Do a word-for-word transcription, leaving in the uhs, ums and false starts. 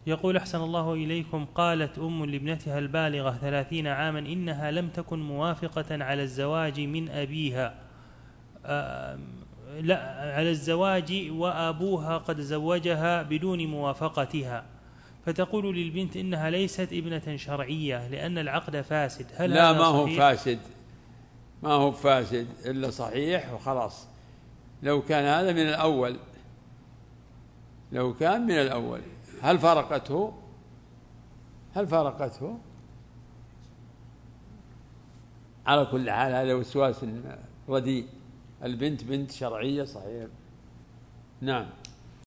يقول أحسن الله إليكم: قالت أم لابنتها البالغة ثلاثين عاما إنها لم تكن موافقة على الزواج من أبيها آه لا على الزواج وأبوها قد زوجها بدون موافقتها، فتقول للبنت إنها ليست ابنة شرعية لأن العقد فاسد. هل لا هذا ما هو صحيح؟ فاسد، ما هو فاسد إلا صحيح وخلاص. لو كان هذا من الأول، لو كان من الأول هل فارقته؟ هل فارقته؟ على كل حال هذا وسواس رديء. البنت بنت شرعية صحيح. نعم.